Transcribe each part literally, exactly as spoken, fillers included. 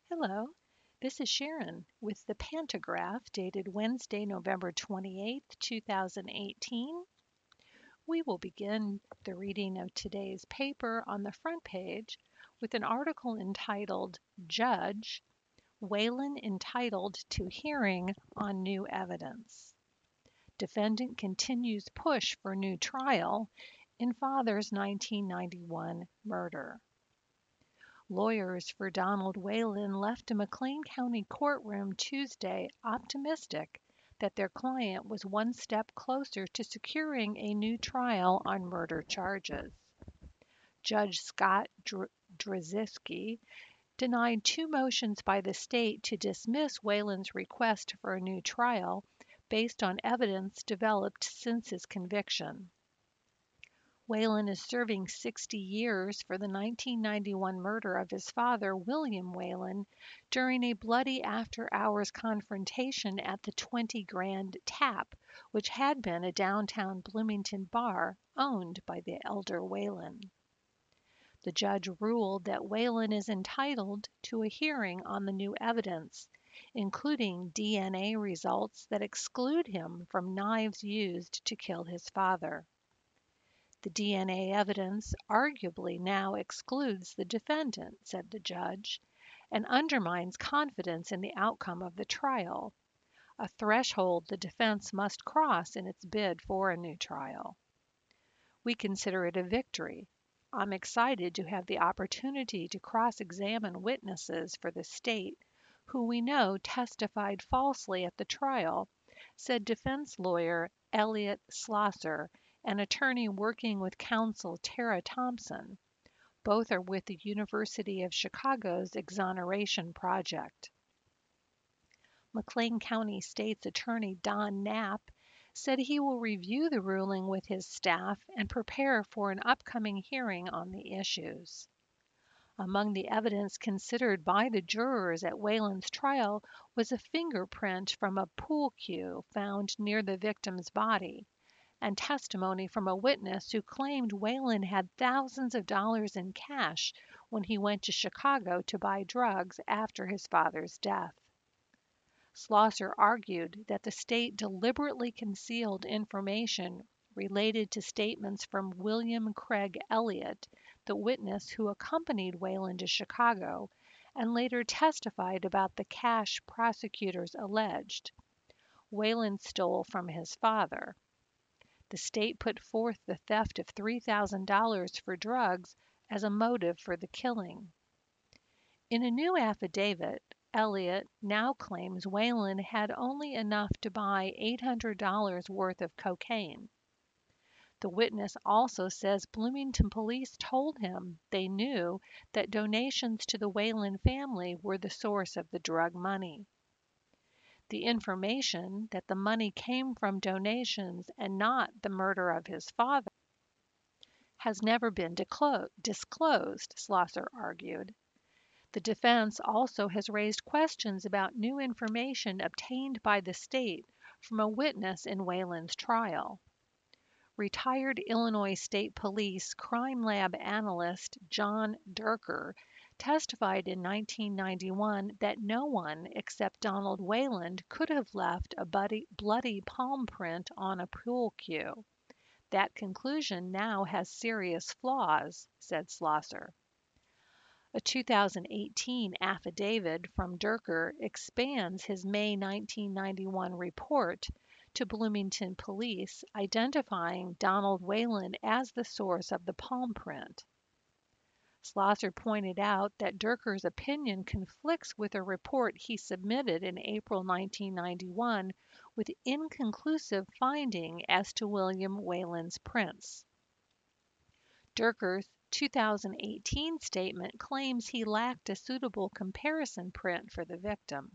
Hello, this is Sharon with the Pantograph dated Wednesday, November twenty-eighth, two thousand eighteen. We will begin the reading of today's paper on the front page with an article entitled Judge, Whelan Entitled to Hearing on New Evidence. Defendant continues push for new trial in father's nineteen ninety-one murder. Lawyers for Donald Whelan left a McLean County courtroom Tuesday optimistic that their client was one step closer to securing a new trial on murder charges. Judge Scott Dr- Drzeski denied two motions by the state to dismiss Whelan's request for a new trial based on evidence developed since his conviction. Whelan is serving sixty years for the nineteen ninety-one murder of his father, William Whelan, during a bloody after-hours confrontation at the twenty Grand Tap, which had been a downtown Bloomington bar owned by the elder Whelan. The judge ruled that Whelan is entitled to a hearing on the new evidence, including D N A results that exclude him from knives used to kill his father. The D N A evidence arguably now excludes the defendant, said the judge, and undermines confidence in the outcome of the trial, a threshold the defense must cross in its bid for a new trial. We consider it a victory. I'm excited to have the opportunity to cross-examine witnesses for the state who we know testified falsely at the trial, said defense lawyer Elliot Slosser, an attorney working with counsel Tara Thompson. Both are with the University of Chicago's Exoneration Project. McLean County State's Attorney Don Knapp said he will review the ruling with his staff and prepare for an upcoming hearing on the issues. Among the evidence considered by the jurors at Whelan's trial was a fingerprint from a pool cue found near the victim's body, and testimony from a witness who claimed Whelan had thousands of dollars in cash when he went to Chicago to buy drugs after his father's death. Slosser argued that the state deliberately concealed information related to statements from William Craig Elliott, the witness who accompanied Whelan to Chicago and later testified about the cash prosecutors alleged Whelan stole from his father. The state put forth the theft of three thousand dollars for drugs as a motive for the killing. In a new affidavit, Elliott now claims Whelan had only enough to buy eight hundred dollars worth of cocaine. The witness also says Bloomington police told him they knew that donations to the Whelan family were the source of the drug money. The information that the money came from donations and not the murder of his father has never been disclo- disclosed, Slosser argued. The defense also has raised questions about new information obtained by the state from a witness in Whelan's trial. Retired Illinois State Police Crime Lab analyst John Durker testified in nineteen ninety-one that no one except Donald Whelan could have left a bloody, bloody palm print on a pool cue. That conclusion now has serious flaws, said Slosser. A two thousand eighteen affidavit from Durker expands his May nineteen ninety-one report to Bloomington police, identifying Donald Whelan as the source of the palm print. Slosser pointed out that Durker's opinion conflicts with a report he submitted in April nineteen ninety-one with inconclusive finding as to William Whelan's prints. Durker's two thousand eighteen statement claims he lacked a suitable comparison print for the victim.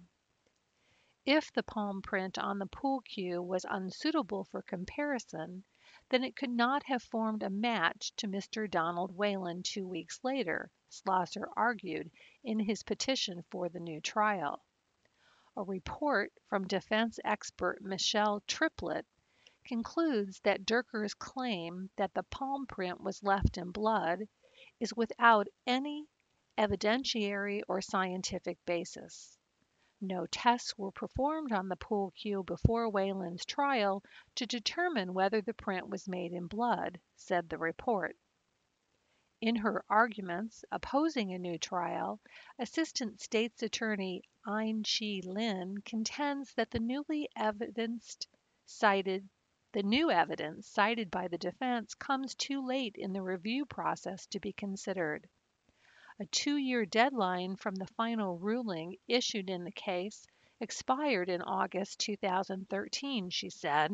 If the palm print on the pool cue was unsuitable for comparison, then it could not have formed a match to Mister Donald Whelan two weeks later, Slosser argued in his petition for the new trial. A report from defense expert Michelle Triplett concludes that Durker's claim that the palm print was left in blood is without any evidentiary or scientific basis. No tests were performed on the pool cue before Wayland's trial to determine whether the print was made in blood, said the report. In her arguments opposing a new trial, Assistant State's Attorney Ain-Chee Lin contends that the newly evidenced cited the new evidence cited by the defense comes too late in the review process to be considered. A two-year deadline from the final ruling issued in the case expired in August two thousand thirteen, she said.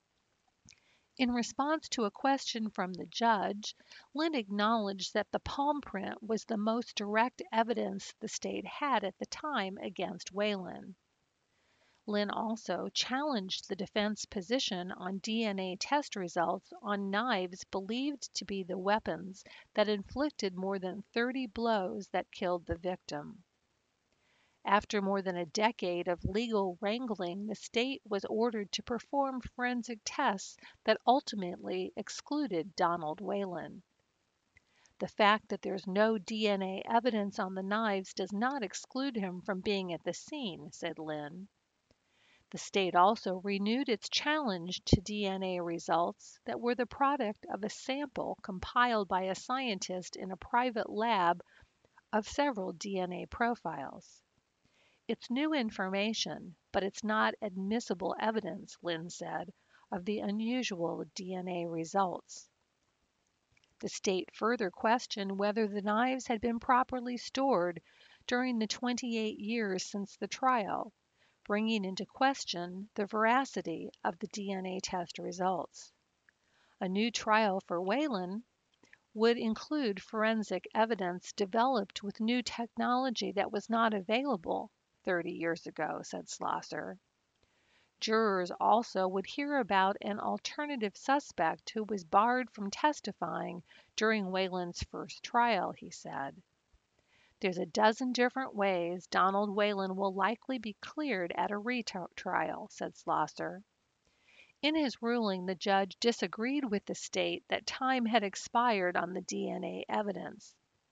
In response to a question from the judge, Lin acknowledged that the palm print was the most direct evidence the state had at the time against Wayland. Lin also challenged the defense position on D N A test results on knives believed to be the weapons that inflicted more than thirty blows that killed the victim. After more than a decade of legal wrangling, the state was ordered to perform forensic tests that ultimately excluded Donald Wayland. The fact that there's no D N A evidence on the knives does not exclude him from being at the scene, said Lin. The state also renewed its challenge to D N A results that were the product of a sample compiled by a scientist in a private lab of several D N A profiles. It's new information, but it's not admissible evidence, Lin said, of the unusual D N A results. The state further questioned whether the knives had been properly stored during the twenty-eight years since the trial, bringing into question the veracity of the D N A test results. A new trial for Wayland would include forensic evidence developed with new technology that was not available thirty years ago, said Schlosser. Jurors also would hear about an alternative suspect who was barred from testifying during Wayland's first trial, he said. There's a dozen different ways Donald Wayland will likely be cleared at a retrial, said Schlosser. In his ruling, the judge disagreed with the state that time had expired on the D N A evidence.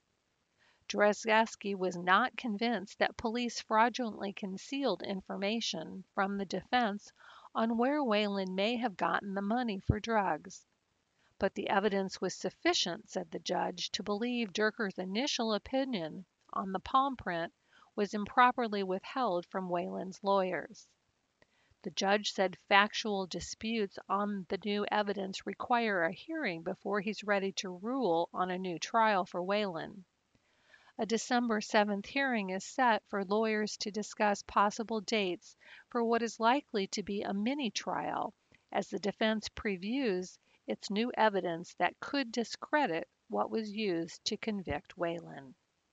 Drazewski was not convinced that police fraudulently concealed information from the defense on where Wayland may have gotten the money for drugs. But the evidence was sufficient, said the judge, to believe Durker's initial opinion on the palm print was improperly withheld from Wayland's lawyers. The judge said factual disputes on the new evidence require a hearing before he's ready to rule on a new trial for Wayland. A December seventh hearing is set for lawyers to discuss possible dates for what is likely to be a mini-trial as the defense previews its new evidence that could discredit what was used to convict Wayland.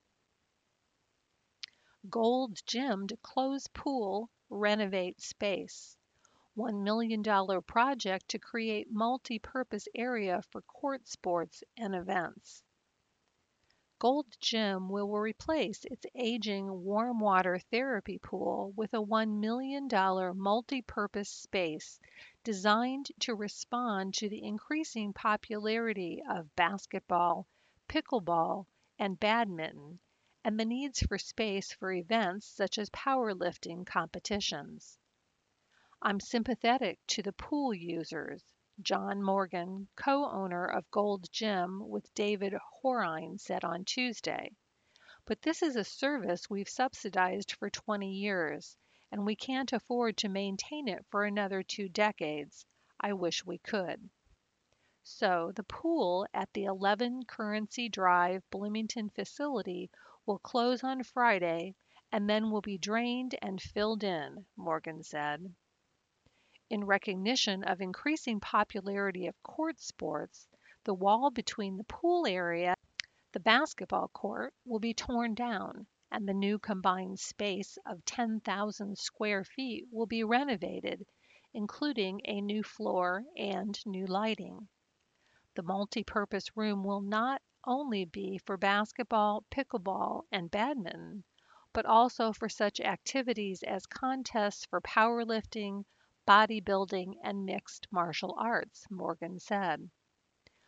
Gold's Gym to close pool, renovate space. one million dollars project to create multi-purpose area for court sports and events. Gold's Gym will replace its aging warm water therapy pool with a one million dollars multi-purpose space designed to respond to the increasing popularity of basketball, pickleball, and badminton, and the needs for space for events such as powerlifting competitions. I'm sympathetic to the pool users, John Morgan, co-owner of Gold's Gym with David Horine, said on Tuesday. But this is a service we've subsidized for twenty years, and we can't afford to maintain it for another two decades. I wish we could. So the pool at the eleven Currency Drive Bloomington facility will close on Friday and then will be drained and filled in, Morgan said. In recognition of increasing popularity of court sports, the wall between the pool area and the basketball court will be torn down, and the new combined space of ten thousand square feet will be renovated, including a new floor and new lighting. The multi-purpose room will not only be for basketball, pickleball, and badminton, but also for such activities as contests for powerlifting, bodybuilding, and mixed martial arts, Morgan said.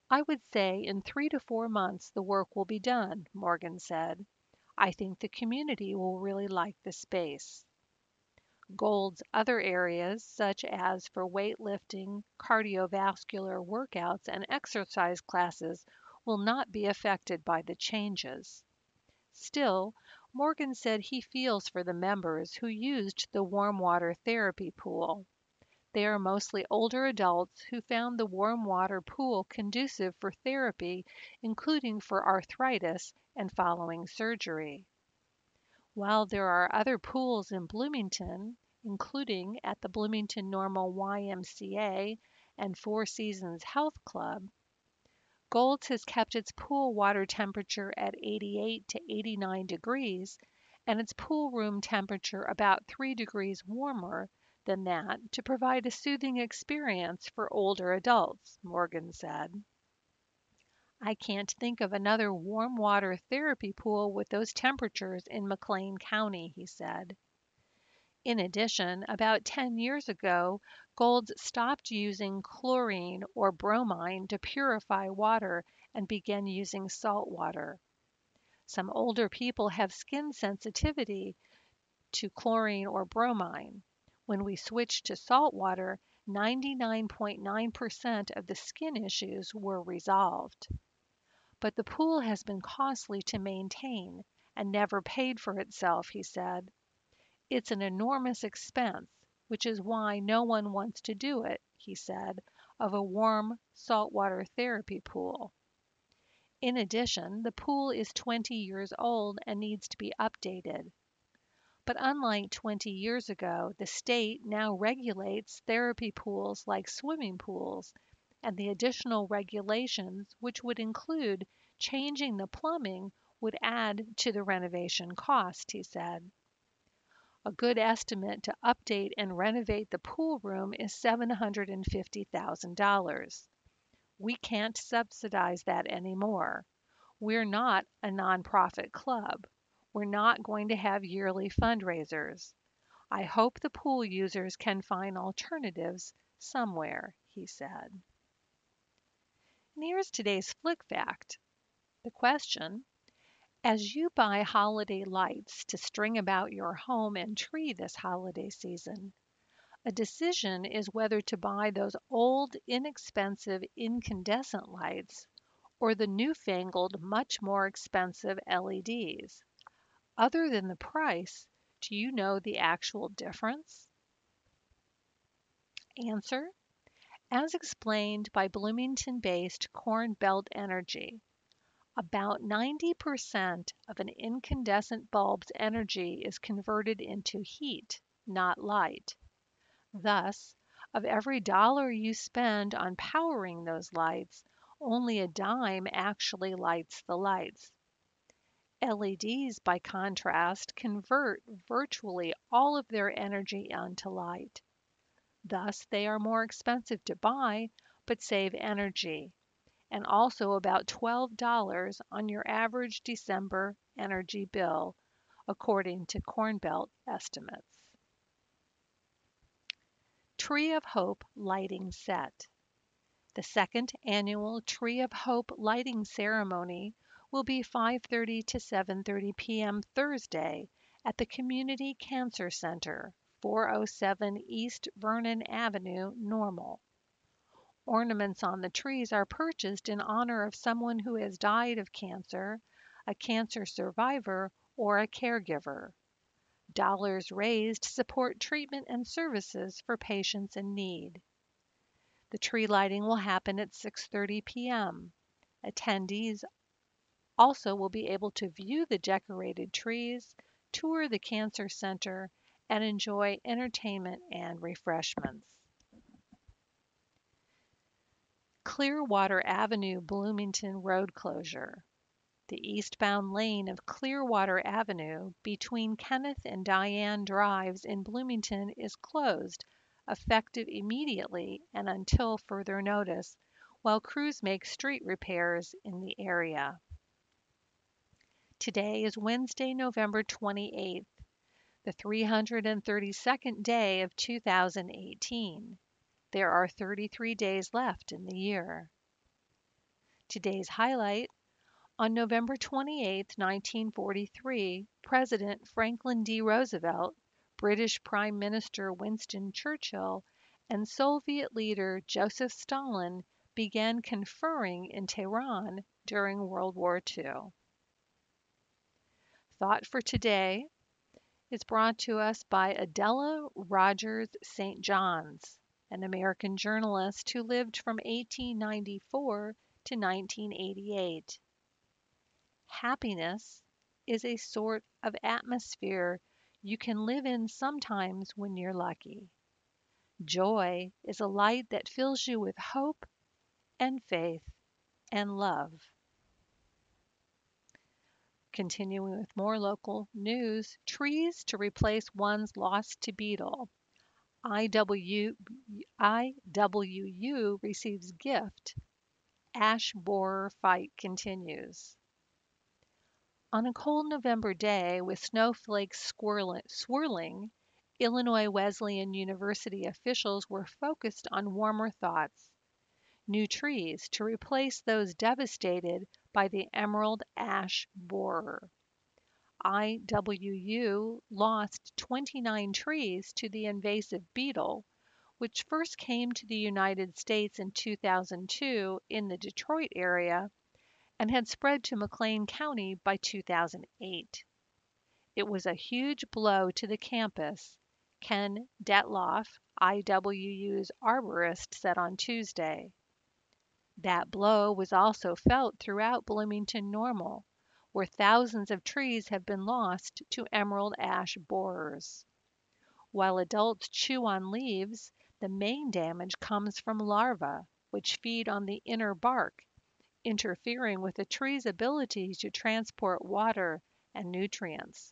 I would say in three to four months the work will be done, Morgan said. I think the community will really like the space. Gold's other areas, such as for weightlifting, cardiovascular workouts, and exercise classes, will not be affected by the changes. Still, Morgan said he feels for the members who used the warm water therapy pool. They are mostly older adults who found the warm water pool conducive for therapy, including for arthritis and following surgery. While there are other pools in Bloomington, including at the Bloomington Normal Y M C A and Four Seasons Health Club, Gold's has kept its pool water temperature at eighty-eight to eighty-nine degrees and its pool room temperature about three degrees warmer than that to provide a soothing experience for older adults, Morgan said. I can't think of another warm water therapy pool with those temperatures in McLean County, he said. In addition, about ten years ago, Gold's stopped using chlorine or bromine to purify water and began using salt water. Some older people have skin sensitivity to chlorine or bromine. When we switched to salt water, ninety-nine point nine percent of the skin issues were resolved. But the pool has been costly to maintain and never paid for itself, he said. It's an enormous expense, which is why no one wants to do it, he said, of a warm saltwater therapy pool. In addition, the pool is twenty years old and needs to be updated. But unlike twenty years ago, the state now regulates therapy pools like swimming pools, and the additional regulations, which would include changing the plumbing, would add to the renovation cost, he said. A good estimate to update and renovate the pool room is seven hundred fifty thousand dollars. We can't subsidize that anymore. We're not a nonprofit club. We're not going to have yearly fundraisers. I hope the pool users can find alternatives somewhere, he said. And here's today's Flick Fact. The question: as you buy holiday lights to string about your home and tree this holiday season, a decision is whether to buy those old, inexpensive incandescent lights or the newfangled, much more expensive L E Ds. Other than the price, do you know the actual difference? Answer: as explained by Bloomington-based Corn Belt Energy, about ninety percent of an incandescent bulb's energy is converted into heat, not light. Thus, of every dollar you spend on powering those lights, only a dime actually lights the lights. L E Ds, by contrast, convert virtually all of their energy onto light. Thus, they are more expensive to buy, but save energy, and also about twelve dollars on your average December energy bill, according to Corn Belt estimates. Tree of Hope Lighting Set. The second annual Tree of Hope lighting ceremony will be five thirty to seven thirty p m Thursday at the Community Cancer Center, four oh seven East Vernon Avenue, Normal. Ornaments on the trees are purchased in honor of someone who has died of cancer, a cancer survivor, or a caregiver. Dollars raised support treatment and services for patients in need. The tree lighting will happen at six thirty p m Attendees also will be able to view the decorated trees, tour the cancer center, and enjoy entertainment and refreshments. Clearwater Avenue Bloomington road closure. The eastbound lane of Clearwater Avenue between Kenneth and Diane Drives in Bloomington is closed, effective immediately and until further notice, while crews make street repairs in the area. Today is Wednesday, November twenty-eighth, the three hundred thirty-second day of two thousand eighteen. There are thirty-three days left in the year. Today's highlight: on November twenty-eighth, nineteen forty-three, President Franklin D. Roosevelt, British Prime Minister Winston Churchill, and Soviet leader Joseph Stalin began conferring in Tehran during World War two. Thought for today is brought to us by Adela Rogers Saint Johns, an American journalist who lived from eighteen ninety-four to nineteen eighty-eight. Happiness is a sort of atmosphere you can live in sometimes when you're lucky. Joy is a light that fills you with hope and faith and love. Continuing with more local news, trees to replace ones lost to beetle. I W, I W U receives gift. Ash borer fight continues. On a cold November day with snowflakes swirling, swirling, Illinois Wesleyan University officials were focused on warmer thoughts: new trees to replace those devastated by the emerald ash borer. I W U lost twenty-nine trees to the invasive beetle, which first came to the United States in two thousand two in the Detroit area and had spread to McLean County by two thousand eight. It was a huge blow to the campus, Ken Detloff, I W U's arborist, said on Tuesday. That blow was also felt throughout Bloomington Normal, where thousands of trees have been lost to emerald ash borers. While adults chew on leaves, the main damage comes from larvae, which feed on the inner bark, interfering with the tree's ability to transport water and nutrients.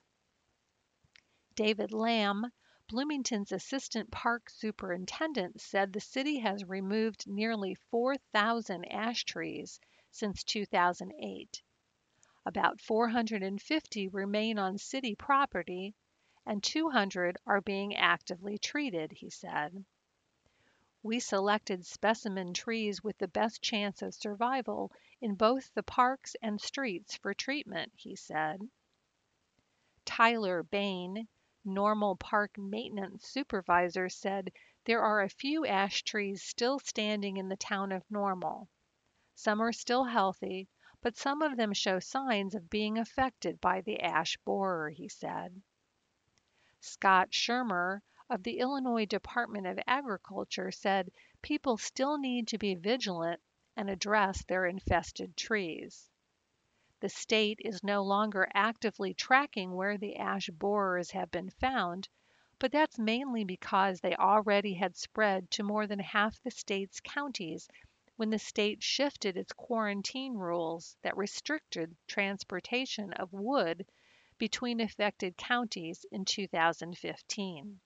David Lamb, Bloomington's assistant park superintendent, said the city has removed nearly four thousand ash trees since two thousand eight. About four hundred fifty remain on city property, and two hundred are being actively treated, he said. We selected specimen trees with the best chance of survival in both the parks and streets for treatment, he said. Tyler Bain, Normal Park maintenance supervisor, said there are a few ash trees still standing in the town of Normal. Some are still healthy, but some of them show signs of being affected by the ash borer, he said. Scott Shermer of the Illinois Department of Agriculture said people still need to be vigilant and address their infested trees. The state is no longer actively tracking where the ash borers have been found, but that's mainly because they already had spread to more than half the state's counties when the state shifted its quarantine rules that restricted transportation of wood between affected counties in two thousand fifteen.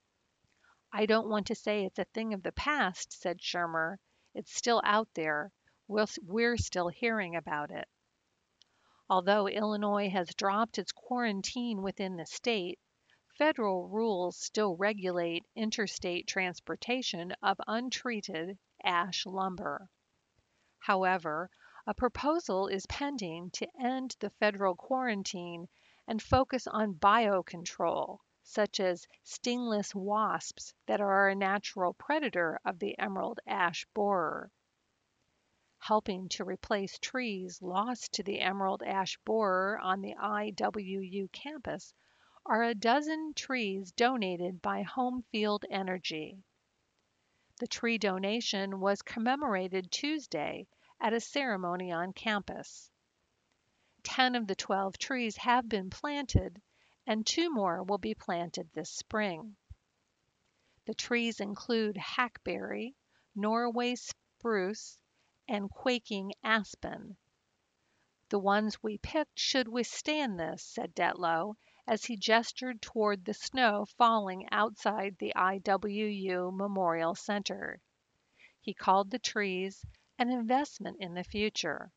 I don't want to say it's a thing of the past, said Shermer. It's still out there. We're still hearing about it. Although Illinois has dropped its quarantine within the state, federal rules still regulate interstate transportation of untreated ash lumber. However, a proposal is pending to end the federal quarantine and focus on biocontrol, such as stingless wasps that are a natural predator of the emerald ash borer. Helping to replace trees lost to the emerald ash borer on the I W U campus are a dozen trees donated by Home Field Energy. The tree donation was commemorated Tuesday at a ceremony on campus. Ten of the twelve trees have been planted, and two more will be planted this spring. The trees include hackberry, Norway spruce, and quaking aspen. The ones we picked should withstand this, said Detlow, as he gestured toward the snow falling outside the I W U Memorial Center. He called the trees an investment in the future.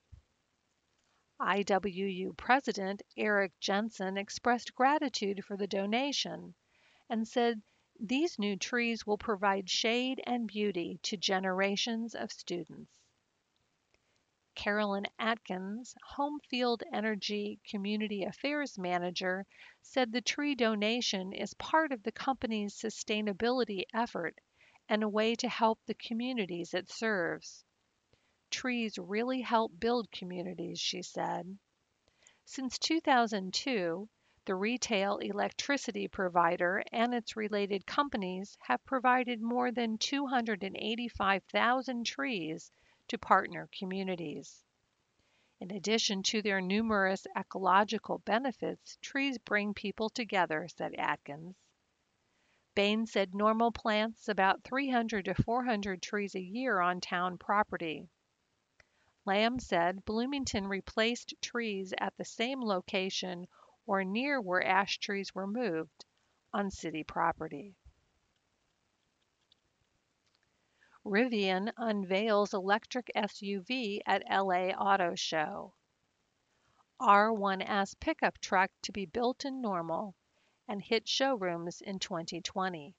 I W U President Eric Jensen expressed gratitude for the donation and said these new trees will provide shade and beauty to generations of students. Carolyn Atkins, Homefield Energy Community Affairs Manager, said the tree donation is part of the company's sustainability effort and a way to help the communities it serves. Trees really help build communities, she said. Since two thousand two, the retail electricity provider and its related companies have provided more than two hundred eighty-five thousand trees to partner communities. In addition to their numerous ecological benefits, trees bring people together, said Atkins. Bain said Normal plants about three hundred to four hundred trees a year on town property. Lamb said Bloomington replaced trees at the same location or near where ash trees were moved on city property. Rivian unveils electric S U V at L A Auto Show. R one S pickup truck to be built in Normal and hit showrooms in twenty twenty.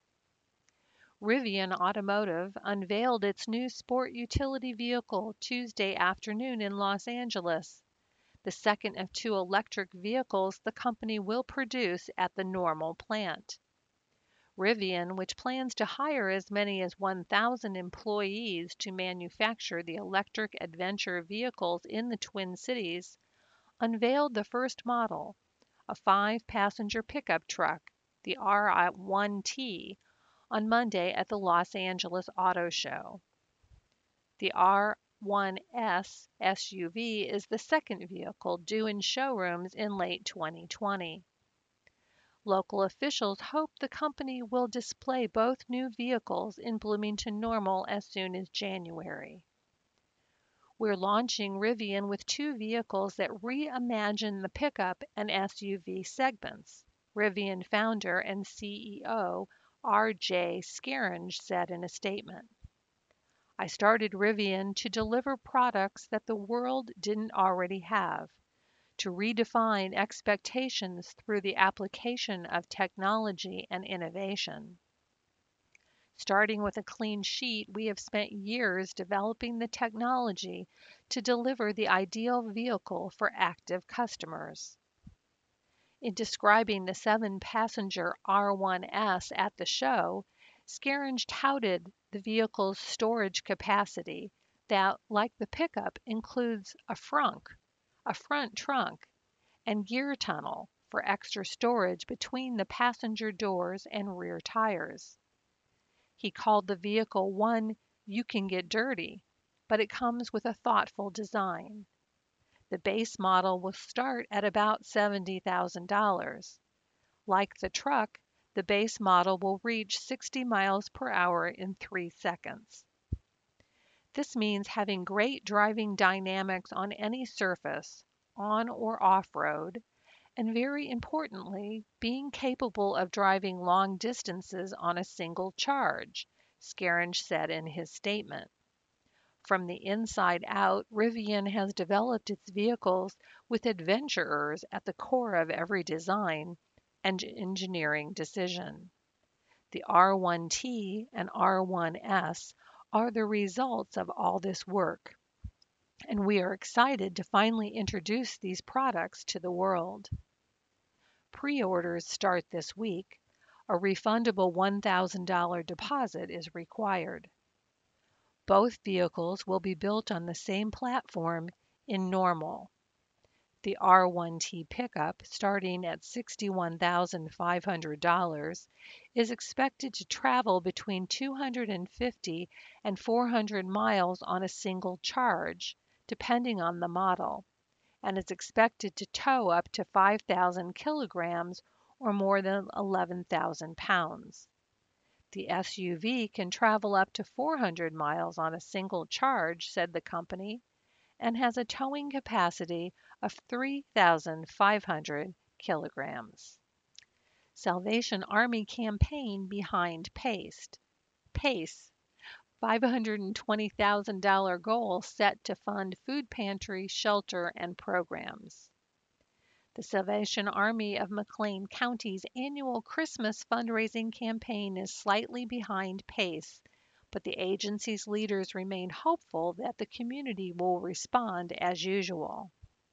Rivian Automotive unveiled its new sport utility vehicle Tuesday afternoon in Los Angeles, the second of two electric vehicles the company will produce at the Normal plant. Rivian, which plans to hire as many as one thousand employees to manufacture the electric adventure vehicles in the Twin Cities, unveiled the first model, a five-passenger pickup truck, the R one T, on Monday at the Los Angeles Auto Show. The R one S S U V is the second vehicle due in showrooms in late twenty twenty. Local officials hope the company will display both new vehicles in Bloomington Normal as soon as January. We're launching Rivian with two vehicles that reimagine the pickup and S U V segments, Rivian founder and C E O R J Scaringe said in a statement. I started Rivian to deliver products that the world didn't already have, to redefine expectations through the application of technology and innovation. Starting with a clean sheet, we have spent years developing the technology to deliver the ideal vehicle for active customers. In describing the seven-passenger R one S at the show, Scaringe touted the vehicle's storage capacity that, like the pickup, includes a frunk, a front trunk, and gear tunnel for extra storage between the passenger doors and rear tires. He called the vehicle one you can get dirty, but it comes with a thoughtful design. The base model will start at about seventy thousand dollars. Like the truck, the base model will reach sixty miles per hour in three seconds. This means having great driving dynamics on any surface, on or off-road, and very importantly, being capable of driving long distances on a single charge, Scaringe said in his statement. From the inside out, Rivian has developed its vehicles with adventurers at the core of every design and engineering decision. The R one T and R one S are the results of all this work, and we are excited to finally introduce these products to the world. Pre-orders start this week. A refundable one thousand dollars deposit is required. Both vehicles will be built on the same platform in Normal. The R one T pickup, starting at sixty-one thousand five hundred dollars, is expected to travel between two hundred fifty and four hundred miles on a single charge, depending on the model, and is expected to tow up to five thousand kilograms or more than eleven thousand pounds. The S U V can travel up to four hundred miles on a single charge, said the company, and has a towing capacity of three thousand five hundred kilograms. Salvation Army campaign behind PACE. PACE, five hundred twenty thousand dollars goal set to fund food pantry, shelter, and programs. The Salvation Army of McLean County's annual Christmas fundraising campaign is slightly behind pace but the agency's leaders remain hopeful that the community will respond as usual.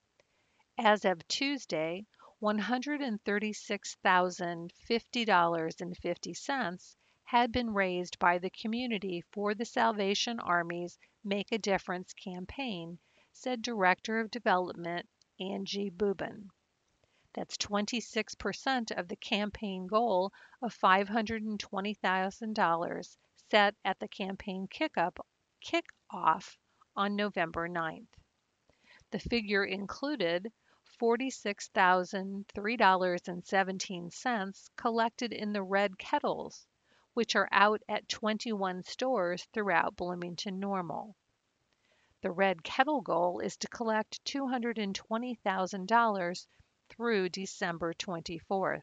As of Tuesday, one hundred thirty-six thousand fifty dollars and fifty cents had been raised by the community for the Salvation Army's Make a Difference campaign, said Director of Development Angie Boubin. That's twenty-six percent of the campaign goal of five hundred twenty thousand dollars set at the campaign kickup, kickoff on November ninth. The figure included forty-six thousand three dollars and seventeen cents collected in the Red Kettles, which are out at twenty-one stores throughout Bloomington Normal. The Red Kettle goal is to collect two hundred twenty thousand dollars through December twenty-fourth.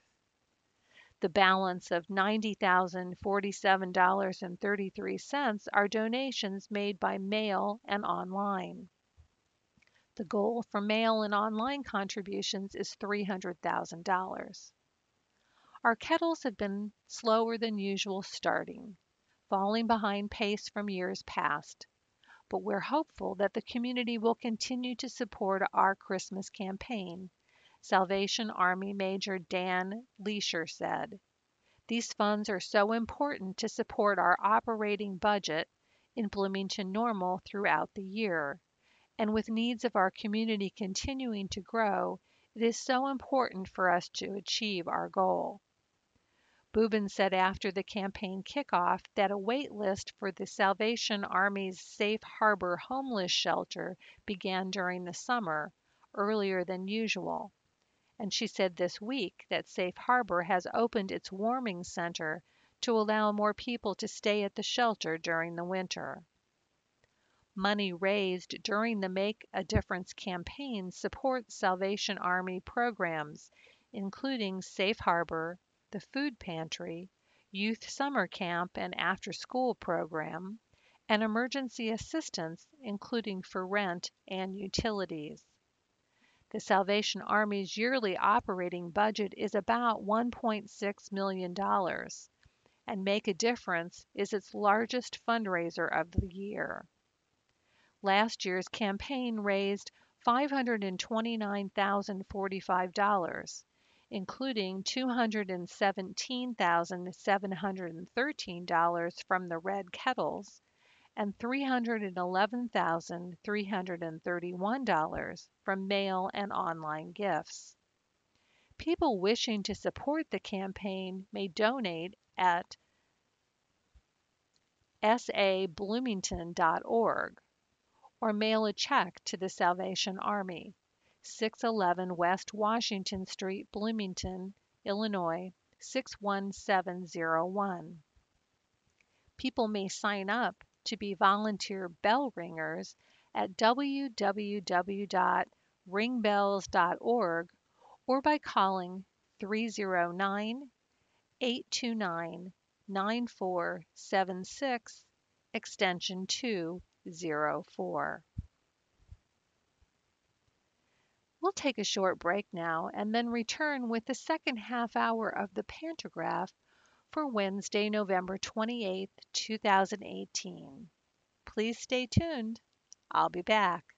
The balance of ninety thousand forty-seven dollars and thirty-three cents are donations made by mail and online. The goal for mail and online contributions is three hundred thousand dollars. Our kettles have been slower than usual starting, falling behind pace from years past, but we're hopeful that the community will continue to support our Christmas campaign, Salvation Army Major Dan Leisher said. These funds are so important to support our operating budget in Bloomington Normal throughout the year, and with needs of our community continuing to grow, it is so important for us to achieve our goal. Boubin said after the campaign kickoff that a wait list for the Salvation Army's Safe Harbor homeless shelter began during the summer, earlier than usual. And she said this week that Safe Harbor has opened its warming center to allow more people to stay at the shelter during the winter. Money raised during the Make a Difference campaign supports Salvation Army programs, including Safe Harbor, the Food Pantry, Youth Summer Camp and After School Program, and emergency assistance, including for rent and utilities. The Salvation Army's yearly operating budget is about one point six million dollars, and Make a Difference is its largest fundraiser of the year. Last year's campaign raised five hundred twenty-nine thousand forty-five dollars, including two hundred seventeen thousand seven hundred thirteen dollars from the Red Kettles and three hundred eleven thousand three hundred thirty-one dollars from mail and online gifts. People wishing to support the campaign may donate at s a bloomington dot org or mail a check to the Salvation Army, six eleven West Washington Street, Bloomington, Illinois, six one seven zero one. People may sign up to be volunteer bell ringers at w w w dot ring bells dot org or by calling three oh nine, eight two nine, nine four seven six, extension two oh four. We'll take a short break now and then return with the second half hour of the Pantograph for Wednesday, November twenty-eighth, two thousand eighteen. Please stay tuned. I'll be back.